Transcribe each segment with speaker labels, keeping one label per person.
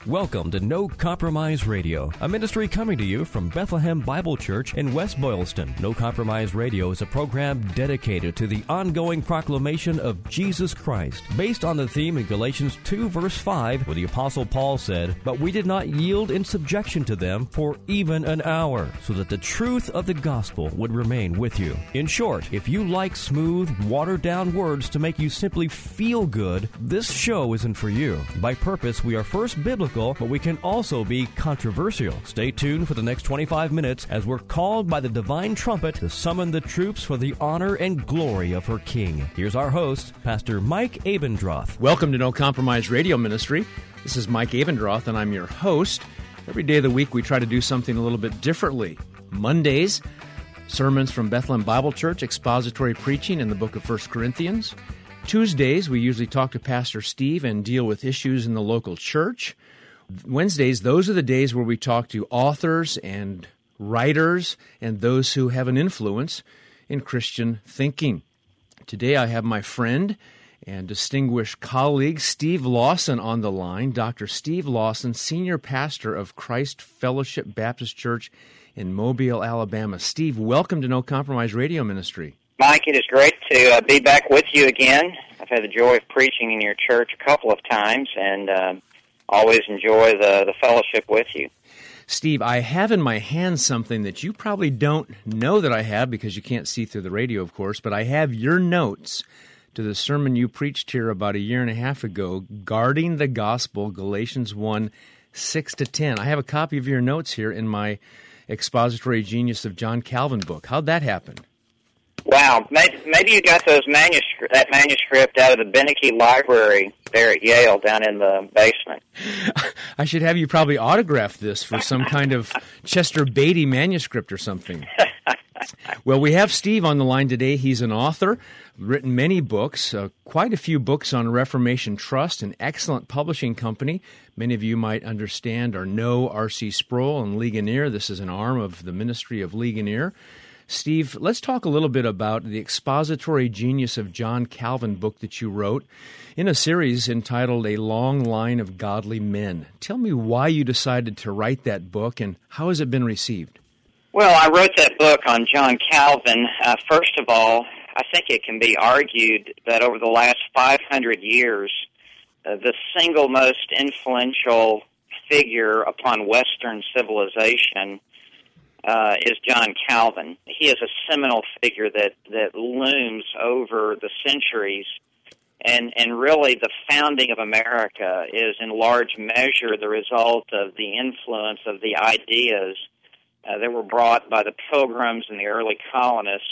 Speaker 1: Welcome to No Compromise Radio, a ministry coming to you from Bethlehem Bible Church in West Boylston. No Compromise Radio is a program dedicated to the ongoing proclamation of Jesus Christ, based on the theme in Galatians 2, verse 5, where the Apostle Paul said, "But we did not yield in subjection to them for even an hour, so that the truth of the gospel would remain with you." In short, if you like smooth, watered-down words to make you simply feel good, this show isn't for you. By purpose, we are first biblical, but we can also be controversial. Stay tuned for the next 25 minutes as we're called by the divine trumpet to summon the troops for the honor and glory of her King. Here's our host, Pastor Mike Abendroth.
Speaker 2: Welcome to No Compromise Radio Ministry. This is Mike Abendroth, and I'm your host. Every day of the week, we try to do something a little bit differently. Mondays, sermons from Bethlehem Bible Church, expository preaching in the book of 1 Corinthians. Tuesdays, we usually talk to Pastor Steve and deal with issues in the local church. Wednesdays, those are the days where we talk to authors and writers and those who have an influence in Christian thinking. Today I have my friend and distinguished colleague Steve Lawson on the line. Dr. Steve Lawson, Senior Pastor of Christ Fellowship Baptist Church in Mobile, Alabama. Steve, welcome to No Compromise Radio Ministry.
Speaker 3: Mike, it is great to be back with you again. I've had the joy of preaching in your church a couple of times, and always enjoy the fellowship with you.
Speaker 2: Steve, I have in my hand something that you probably don't know that I have because you can't see through the radio, of course, but I have your notes to the sermon you preached here about a year and a half ago, Guarding the Gospel, Galatians 1, 6-10. I have a copy of your notes here in my Expository Genius of John Calvin book. How'd that happen?
Speaker 3: Wow, maybe you got that manuscript out of the Beneke Library there at Yale down in the basement.
Speaker 2: I should have you probably autograph this for some kind of Chester Beatty manuscript or something. Well, we have Steve on the line today. He's an author, written many books, quite a few books on Reformation Trust, an excellent publishing company. Many of you might understand or know R.C. Sproul and Ligonier. This is an arm of the ministry of Ligonier. Steve, let's talk a little bit about the Expository Genius of John Calvin book that you wrote in a series entitled A Long Line of Godly Men. Tell me why you decided to write that book and how has it been received?
Speaker 3: Well, I wrote that book on John Calvin. First of all, I think it can be argued that over the last 500 years, the single most influential figure upon Western civilization is John Calvin. He is a seminal figure that looms over the centuries, and really the founding of America is in large measure the result of the influence of the ideas that were brought by the Pilgrims and the early colonists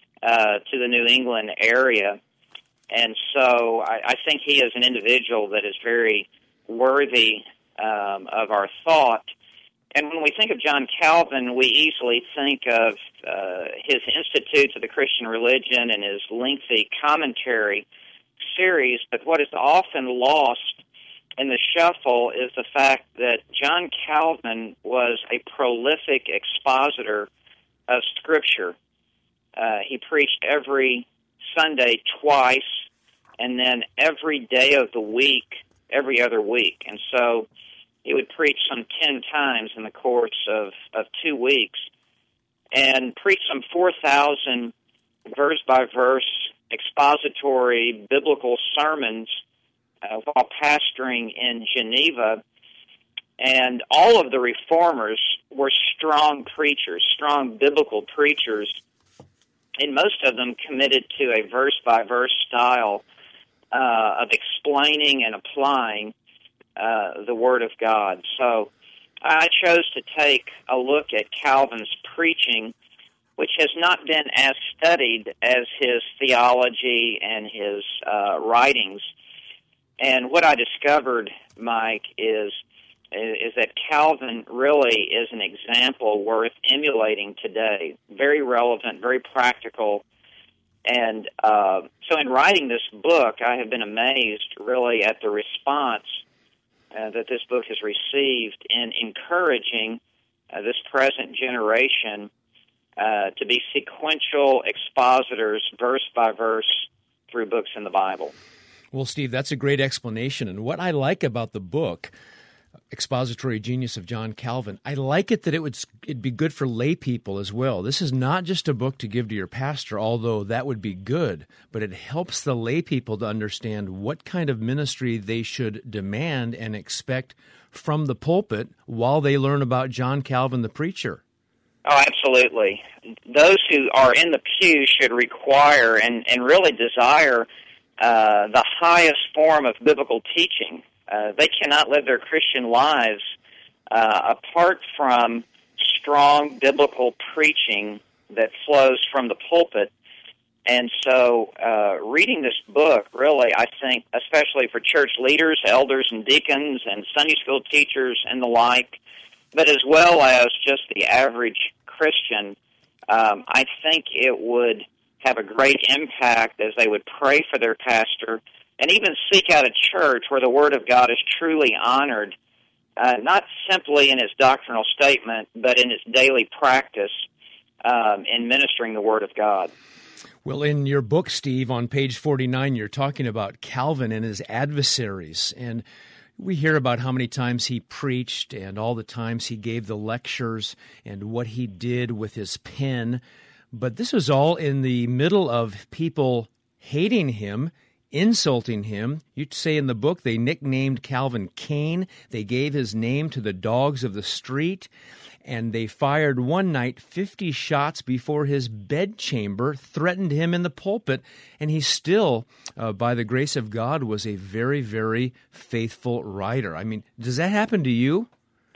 Speaker 3: to the New England area. And so I think he is an individual that is very worthy of our thought. And when we think of John Calvin, we easily think of his Institutes of the Christian Religion and his lengthy commentary series, but what is often lost in the shuffle is the fact that John Calvin was a prolific expositor of Scripture. He preached every Sunday twice, and then every day of the week, every other week. And so he would preach some 10 times in the course of 2 weeks and preach some 4,000 verse-by-verse expository biblical sermons while pastoring in Geneva. And all of the reformers were strong preachers, strong biblical preachers, and most of them committed to a verse-by-verse style of explaining and applying the Word of God. So I chose to take a look at Calvin's preaching, which has not been as studied as his theology and his writings. And what I discovered, Mike, is that Calvin really is an example worth emulating today. Very relevant, very practical. And so in writing this book, I have been amazed really at the response that this book has received in encouraging this present generation to be sequential expositors, verse by verse, through books in the Bible.
Speaker 2: Well, Steve, that's a great explanation. And what I like about the book, expository genius of John Calvin. I like it that it'd be good for lay people as well. This is not just a book to give to your pastor, although that would be good, but it helps the lay people to understand what kind of ministry they should demand and expect from the pulpit while they learn about John Calvin the preacher.
Speaker 3: Oh, absolutely. Those who are in the pew should require and really desire the highest form of biblical teaching. They cannot live their Christian lives apart from strong biblical preaching that flows from the pulpit. And so reading this book, really, I think, especially for church leaders, elders and deacons and Sunday school teachers and the like, but as well as just the average Christian, I think it would have a great impact as they would pray for their pastor and even seek out a church where the Word of God is truly honored, not simply in its doctrinal statement, but in its daily practice in ministering the Word of God.
Speaker 2: Well, in your book, Steve, on page 49, you're talking about Calvin and his adversaries, and we hear about how many times he preached and all the times he gave the lectures and what he did with his pen, but this was all in the middle of people hating him, insulting him. You say in the book they nicknamed Calvin Cain. They gave his name to the dogs of the street, and they fired one night 50 shots before his bedchamber, threatened him in the pulpit, and he still, by the grace of God, was a very, very faithful writer. I mean, does that happen to you?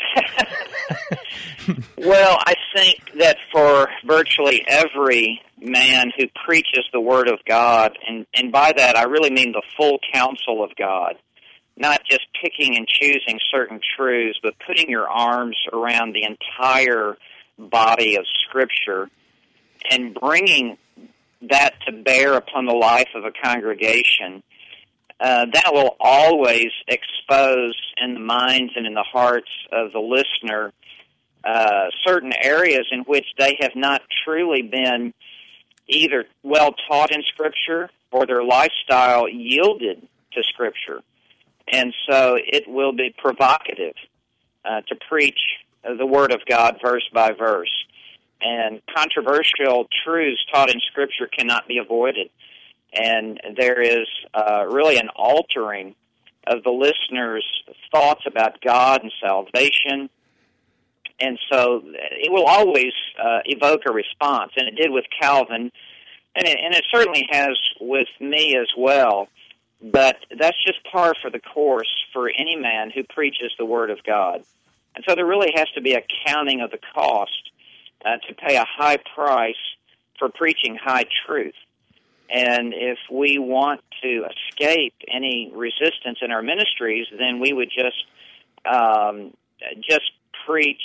Speaker 3: Well, I think that for virtually every man who preaches the Word of God, and by that I really mean the full counsel of God, not just picking and choosing certain truths, but putting your arms around the entire body of Scripture and bringing that to bear upon the life of a congregation, that will always expose in the minds and in the hearts of the listener certain areas in which they have not truly been either well taught in Scripture or their lifestyle yielded to Scripture. And so it will be provocative to preach the Word of God verse by verse. And controversial truths taught in Scripture cannot be avoided. And there is really an altering of the listener's thoughts about God and salvation. And so it will always evoke a response, and it did with Calvin, and it certainly has with me as well. But that's just par for the course for any man who preaches the Word of God. And so there really has to be a counting of the cost to pay a high price for preaching high truth. And if we want to escape any resistance in our ministries, then we would just preach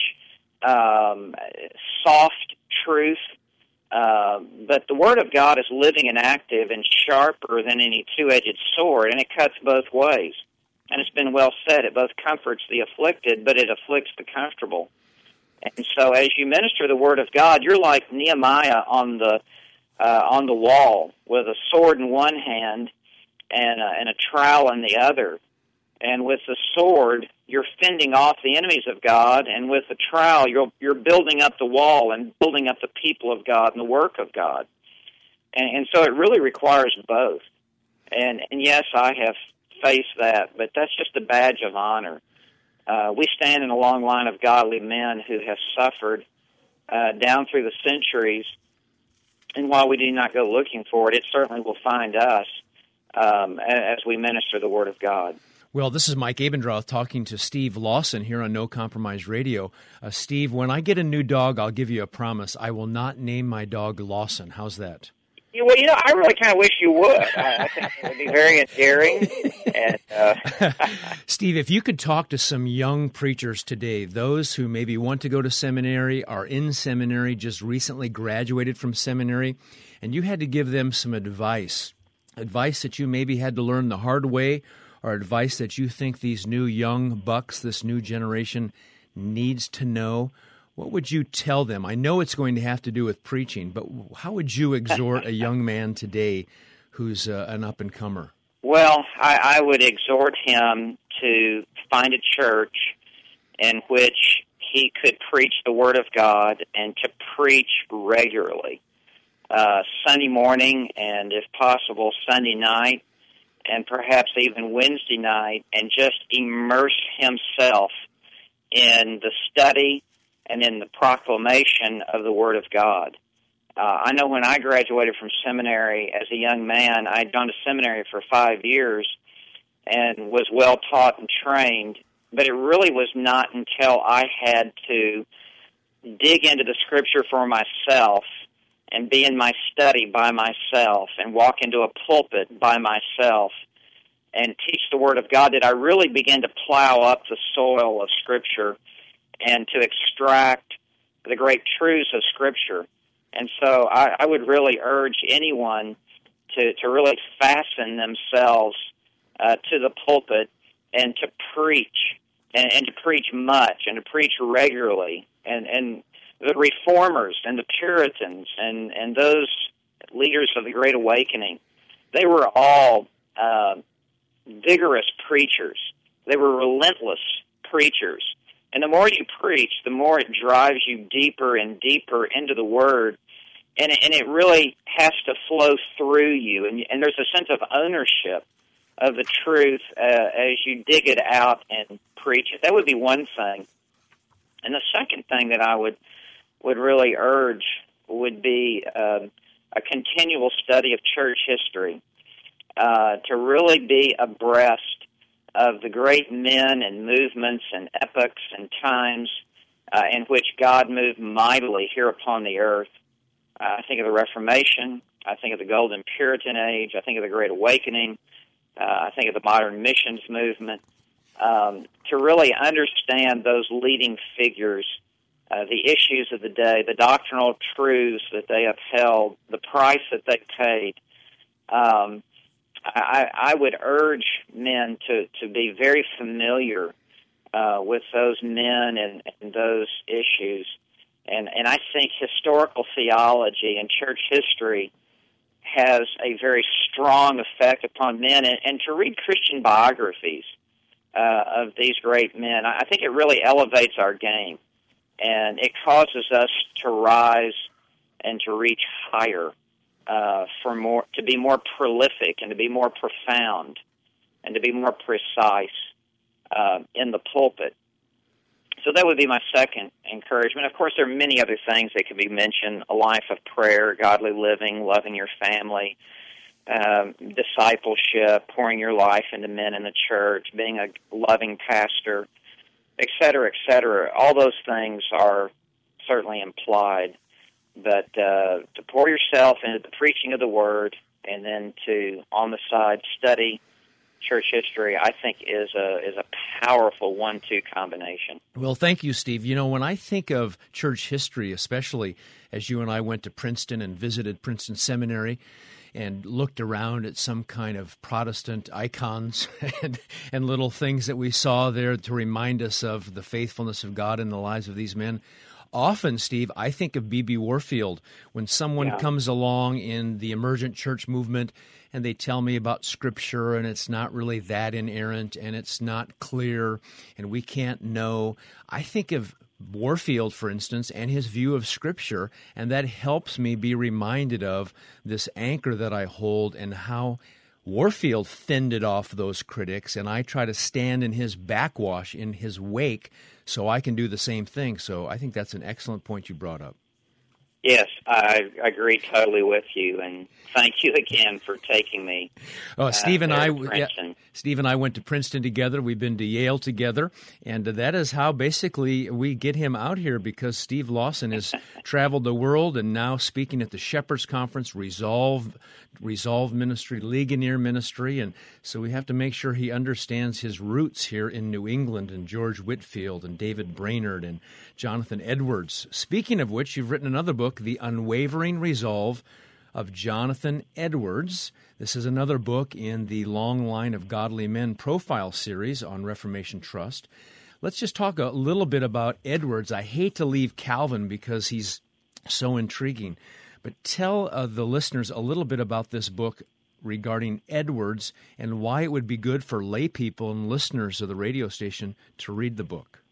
Speaker 3: soft truth. But the Word of God is living and active and sharper than any two-edged sword, and it cuts both ways. And it's been well said, it both comforts the afflicted, but it afflicts the comfortable. And so as you minister the Word of God, you're like Nehemiah on the wall with a sword in one hand and a trowel in the other. And with the sword, you're fending off the enemies of God, and with the trowel, you're building up the wall and building up the people of God and the work of God. And so it really requires both. And yes, I have faced that, but that's just a badge of honor. We stand in a long line of godly men who have suffered down through the centuries, and while we do not go looking for it, it certainly will find us as we minister the Word of God.
Speaker 2: Well, this is Mike Abendroth talking to Steve Lawson here on No Compromise Radio. Steve, when I get a new dog, I'll give you a promise. I will not name my dog Lawson. How's that?
Speaker 3: Well, I really kind of wish you would. I think it would be very endearing. And,
Speaker 2: Steve, if you could talk to some young preachers today, those who maybe want to go to seminary, are in seminary, just recently graduated from seminary, and you had to give them some advice that you maybe had to learn the hard way, or advice that you think these new young bucks, this new generation, needs to know, what would you tell them? I know it's going to have to do with preaching, but how would you exhort a young man today who's an up-and-comer?
Speaker 3: Well, I would exhort him to find a church in which he could preach the Word of God and to preach regularly, Sunday morning and, if possible, Sunday night, and perhaps even Wednesday night, and just immerse himself in the study and in the proclamation of the Word of God. I know when I graduated from seminary as a young man, I'd gone to seminary for 5 years and was well taught and trained, but it really was not until I had to dig into the Scripture for myself and be in my study by myself and walk into a pulpit by myself and teach the Word of God that I really began to plow up the soil of Scripture and to extract the great truths of Scripture. And so I would really urge anyone to really fasten themselves to the pulpit and to preach, and to preach much, and to preach regularly. And the Reformers and the Puritans and those leaders of the Great Awakening, they were all vigorous preachers. They were relentless preachers. And the more you preach, the more it drives you deeper and deeper into the Word, and it really has to flow through you. And there's a sense of ownership of the truth as you dig it out and preach it. That would be one thing. And the second thing that I would really urge would be a continual study of church history, to really be abreast of the great men and movements and epochs and times in which God moved mightily here upon the earth. I think of the Reformation. I think of the Golden Puritan Age. I think of the Great Awakening. I think of the modern missions movement. To really understand those leading figures, the issues of the day, the doctrinal truths that they upheld, the price that they paid, I would urge men to be very familiar with those men and those issues. And I think historical theology and church history has a very strong effect upon men. And to read Christian biographies of these great men, I think it really elevates our game. And it causes us to rise and to reach higher, to be more prolific and to be more profound and to be more precise in the pulpit. So that would be my second encouragement. Of course, there are many other things that can be mentioned: a life of prayer, godly living, loving your family, discipleship, pouring your life into men in the church, being a loving pastor, et cetera, et cetera. All those things are certainly implied. But to pour yourself into the preaching of the Word and then to, on the side, study church history, I think is a powerful 1-2 combination.
Speaker 2: Well, thank you, Steve. You know, when I think of church history, especially as you and I went to Princeton and visited Princeton Seminary and looked around at some kind of Protestant icons and little things that we saw there to remind us of the faithfulness of God in the lives of these men, often, Steve, I think of B.B. Warfield when someone comes along in the emergent church movement and they tell me about Scripture and it's not really that inerrant and it's not clear and we can't know. I think of Warfield, for instance, and his view of Scripture, and that helps me be reminded of this anchor that I hold and how Warfield fended off those critics, and I try to stand in his backwash, in his wake, so I can do the same thing. So I think that's an excellent point you brought up.
Speaker 3: Yes, I agree totally with you, and thank you again for taking me.
Speaker 2: Steve and I went to Princeton together. We've been to Yale together, and that is how basically we get him out here, because Steve Lawson has traveled the world and now speaking at the Shepherds Conference, Resolve Ministry, Ligonier Ministry, and so we have to make sure he understands his roots here in New England, and George Whitefield and David Brainerd and Jonathan Edwards. Speaking of which, you've written another book, The Unwavering Resolve of Jonathan Edwards. This is another book in the Long Line of Godly Men profile series on Reformation Trust. Let's just talk a little bit about Edwards. I hate to leave Calvin because he's so intriguing, but tell the listeners a little bit about this book regarding Edwards and why it would be good for lay people and listeners of the radio station to read the book.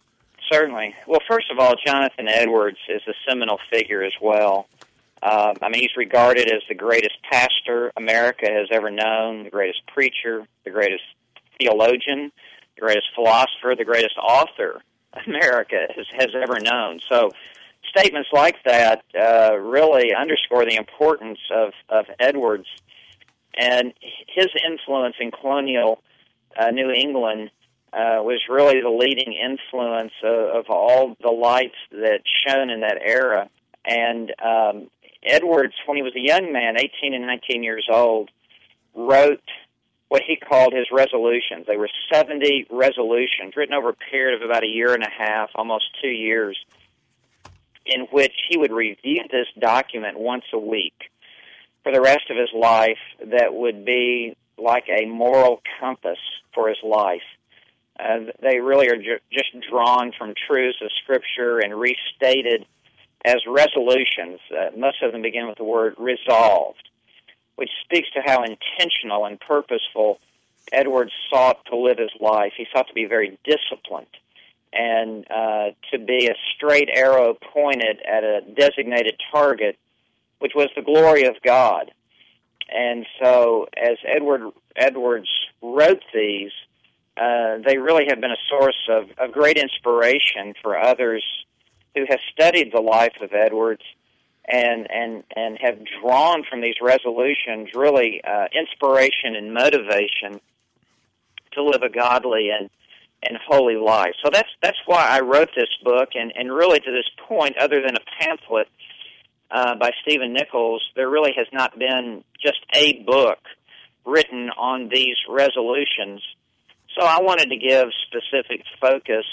Speaker 3: Certainly. Well, first of all, Jonathan Edwards is a seminal figure as well. He's regarded as the greatest pastor America has ever known, the greatest preacher, the greatest theologian, the greatest philosopher, the greatest author America has ever known. So statements like that really underscore the importance of Edwards and his influence in colonial New England. Was really the leading influence of all the lights that shone in that era. And Edwards, when he was a young man, 18 and 19 years old, wrote what he called his resolutions. They were 70 resolutions, written over a period of about a year and a half, almost 2 years, in which he would review this document once a week for the rest of his life. That would be like a moral compass for his life. They really are just drawn from truths of Scripture and restated as resolutions. Most of them begin with the word resolved, which speaks to how intentional and purposeful Edwards sought to live his life. He sought to be very disciplined and to be a straight arrow pointed at a designated target, which was the glory of God. And so as Edwards wrote these, they really have been a source of great inspiration for others who have studied the life of Edwards and have drawn from these resolutions really inspiration and motivation to live a godly and holy life. So that's why I wrote this book, and really to this point, other than a pamphlet by Stephen Nichols, there really has not been just a book written on these resolutions. So I wanted to give specific focus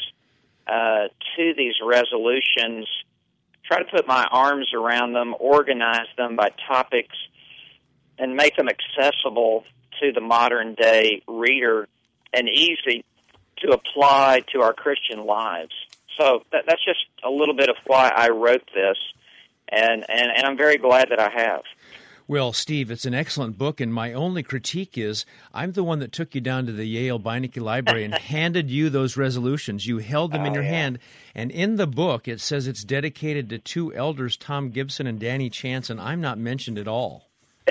Speaker 3: to these resolutions, try to put my arms around them, organize them by topics, and make them accessible to the modern-day reader and easy to apply to our Christian lives. So that's just a little bit of why I wrote this, and I'm very glad that I have.
Speaker 2: Well, Steve, it's an excellent book, and my only critique is I'm the one that took you down to the Yale Beinecke Library and handed you those resolutions. You held them in your hand, and in the book it says it's dedicated to two elders, Tom Gibson and Danny Chance, and I'm not mentioned at all.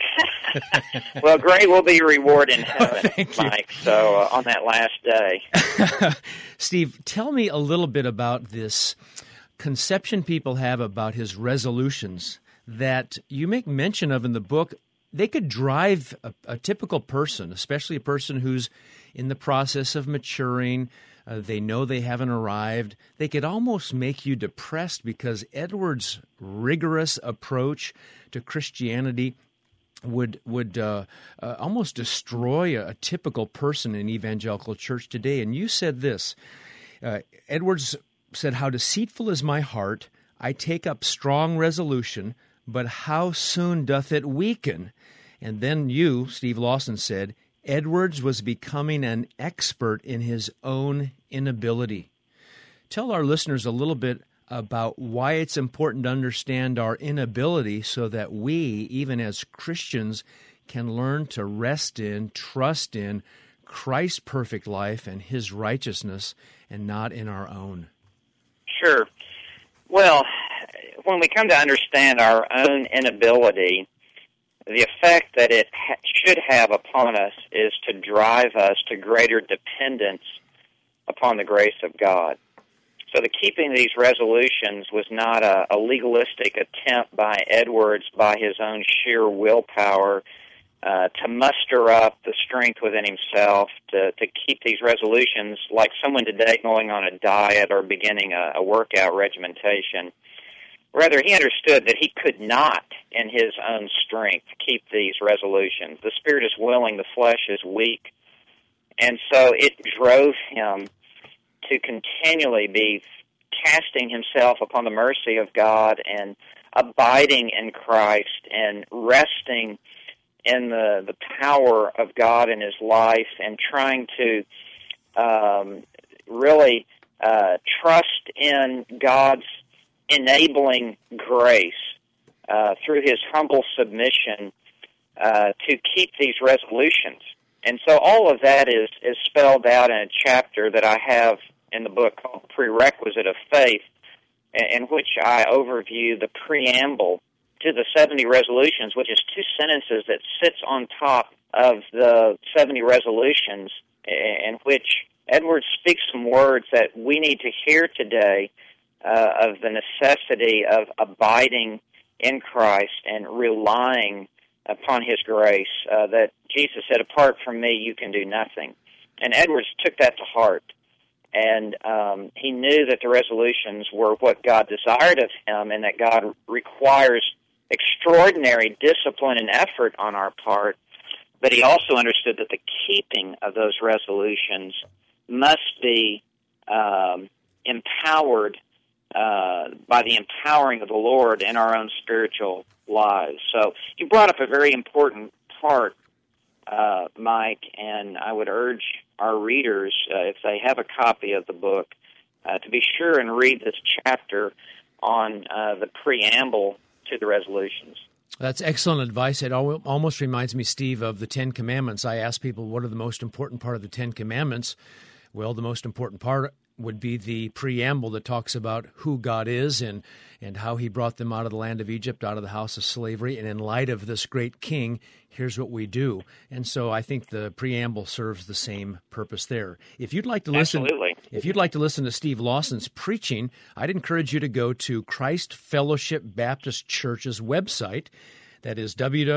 Speaker 3: Well, great will be your reward in heaven, Mike, so on that last day.
Speaker 2: Steve, tell me a little bit about this conception people have about his resolutions that you make mention of in the book. They could drive a typical person, especially a person who's in the process of maturing. They know they haven't arrived. They could almost make you depressed because Edwards' rigorous approach to Christianity would almost destroy a typical person in evangelical church today. And you said this, Edwards said, "How deceitful is my heart! I take up strong resolution, but how soon doth it weaken?" And then you, Steve Lawson, said, Edwards was becoming an expert in his own inability. Tell our listeners a little bit about why it's important to understand our inability so that we, even as Christians, can learn to rest in, trust in Christ's perfect life and His righteousness and not in our own.
Speaker 3: Sure. Well, when we come to understand our own inability, the effect that it should have upon us is to drive us to greater dependence upon the grace of God. So the keeping these resolutions was not a legalistic attempt by Edwards, by his own sheer willpower, to muster up the strength within himself to keep these resolutions like someone today going on a diet or beginning a workout regimentation. Rather, he understood that he could not, in his own strength, keep these resolutions. The spirit is willing, the flesh is weak. And so it drove him to continually be casting himself upon the mercy of God and abiding in Christ and resting in the power of God in his life and trying to really trust in God's enabling grace through his humble submission to keep these resolutions. And so all of that is spelled out in a chapter that I have in the book called prerequisite of faith, in which I overview the preamble to the 70 resolutions, which is 2 sentences that sits on top of the 70 resolutions, in which Edwards speaks some words that we need to hear today of the necessity of abiding in Christ and relying upon His grace, that Jesus said, apart from me, you can do nothing. And Edwards took that to heart. And he knew that the resolutions were what God desired of him, and that God requires extraordinary discipline and effort on our part. But he also understood that the keeping of those resolutions must be empowered by the empowering of the Lord in our own spiritual lives. So you brought up a very important part, Mike, and I would urge our readers, if they have a copy of the book, to be sure and read this chapter on the preamble to the resolutions.
Speaker 2: That's excellent advice. It almost reminds me, Steve, of the Ten Commandments. I ask people, what are the most important part of the Ten Commandments? Well, the most important part would be the preamble that talks about who God is and how He brought them out of the land of Egypt, out of the house of slavery. And in light of this great King, here's what we do. And so I think the preamble serves the same purpose there. If you'd like to listen, if you'd like to listen to Steve Lawson's preaching, I'd encourage you to go to Christ Fellowship Baptist Church's website. That is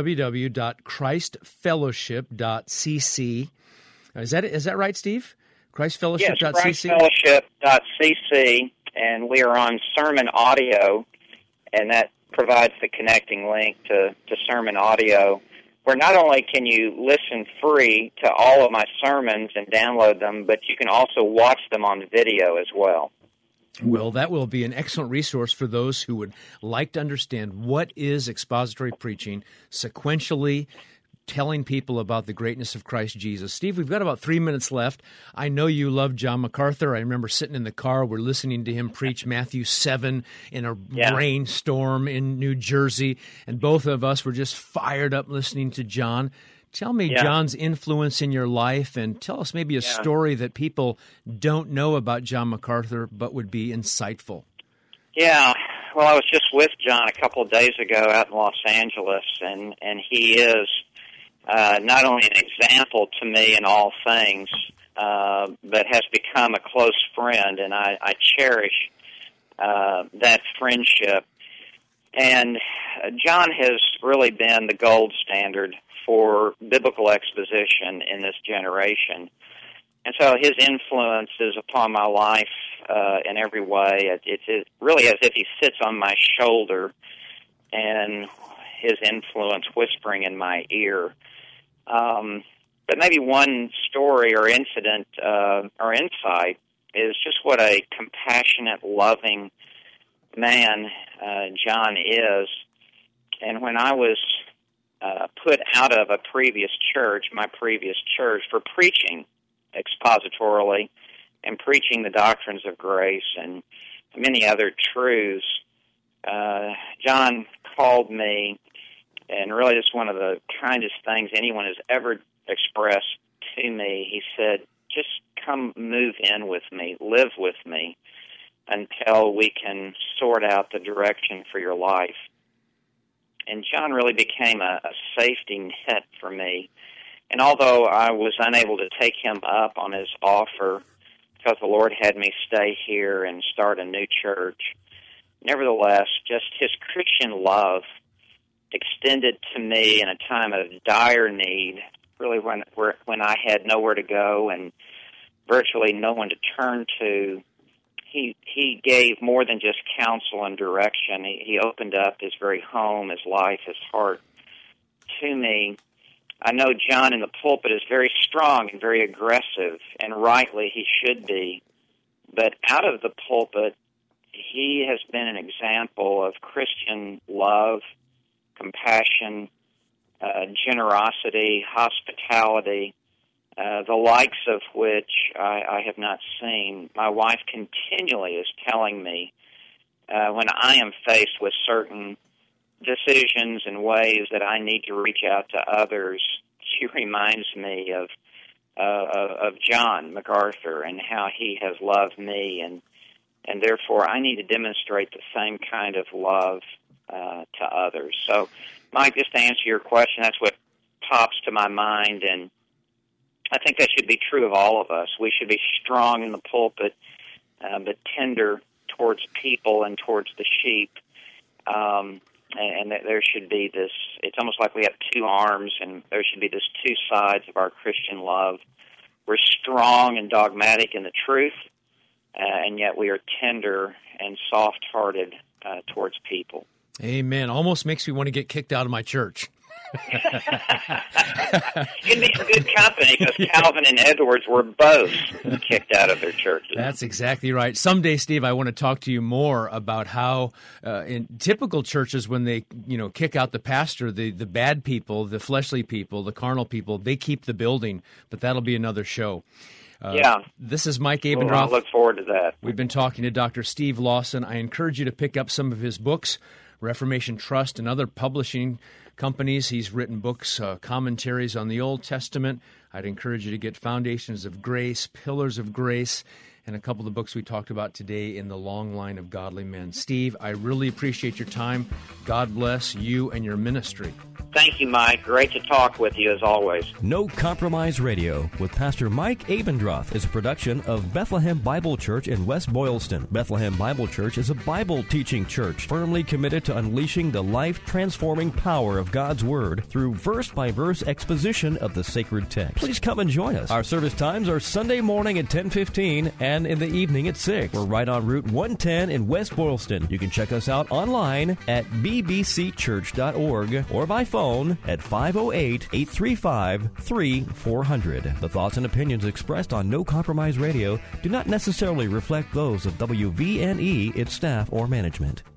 Speaker 2: www.christfellowship.cc. Is that right, Steve? Christfellowship.cc?
Speaker 3: Yes, christfellowship.cc, and we are on Sermon Audio, and that provides the connecting link to Sermon Audio, where not only can you listen free to all of my sermons and download them, but you can also watch them on video as well.
Speaker 2: Well, that will be an excellent resource for those who would like to understand what is expository preaching sequentially, telling people about the greatness of Christ Jesus. Steve, we've got about 3 minutes left. I know you love John MacArthur. I remember sitting in the car. We're listening to him preach Matthew 7 in a rainstorm in New Jersey, and both of us were just fired up listening to John. Tell me John's influence in your life, and tell us maybe a story that people don't know about John MacArthur but would be insightful.
Speaker 3: Yeah, well, I was just with John a couple of days ago out in Los Angeles, and he is not only an example to me in all things, but has become a close friend, and I cherish that friendship. And John has really been the gold standard for biblical exposition in this generation. And so his influence is upon my life in every way. It's really as if he sits on my shoulder and his influence whispering in my ear. But maybe one story or incident or insight is just what a compassionate, loving man John is. And when I was put out of a previous church, my previous church, for preaching expositorily and preaching the doctrines of grace and many other truths, John called me, and really it's one of the kindest things anyone has ever expressed to me. He said, just come move in with me, live with me, until we can sort out the direction for your life. And John really became a safety net for me. And although I was unable to take him up on his offer because the Lord had me stay here and start a new church, nevertheless, just his Christian love extended to me in a time of dire need, really when I had nowhere to go and virtually no one to turn to. He gave more than just counsel and direction. He opened up his very home, his life, his heart to me. I know John in the pulpit is very strong and very aggressive, and rightly he should be. But out of the pulpit, he has been an example of Christian love, compassion, generosity, hospitality, the likes of which I have not seen. My wife continually is telling me when I am faced with certain decisions and ways that I need to reach out to others, she reminds me of John MacArthur and how he has loved me and and therefore I need to demonstrate the same kind of love to others. So, Mike, just to answer your question, that's what pops to my mind, and I think that should be true of all of us. We should be strong in the pulpit, but tender towards people and towards the sheep. And that there should be this, it's almost like we have two arms, and there should be this two sides of our Christian love. We're strong and dogmatic in the truth, and yet we are tender and soft-hearted towards people.
Speaker 2: Amen. Almost makes me want to get kicked out of my church.
Speaker 3: You'd be in good company, because Calvin and Edwards were both kicked out of their churches.
Speaker 2: That's exactly right. Someday, Steve, I want to talk to you more about how in typical churches, when they kick out the pastor, the bad people, the fleshly people, the carnal people, they keep the building. But that'll be another show. This is Mike Abendroth.
Speaker 3: Well, I look forward to that.
Speaker 2: We've been talking to Dr. Steve Lawson. I encourage you to pick up some of his books, Reformation Trust and other publishing companies. He's written books, commentaries on the Old Testament. I'd encourage you to get Foundations of Grace, Pillars of Grace, and a couple of the books we talked about today in the long line of godly men. Steve, I really appreciate your time. God bless you and your ministry.
Speaker 3: Thank you, Mike. Great to talk with you, as always.
Speaker 1: No Compromise Radio with Pastor Mike Abendroth is a production of Bethlehem Bible Church in West Boylston. Bethlehem Bible Church is a Bible-teaching church firmly committed to unleashing the life-transforming power of God's Word through verse-by-verse exposition of the sacred text. Please come and join us. Our service times are Sunday morning at 10:15 and in the evening at 6. We're right on Route 110 in West Boylston. You can check us out online at bbcchurch.org or by phone at 508-835-3400. The thoughts and opinions expressed on No Compromise Radio do not necessarily reflect those of WVNE, its staff, or management.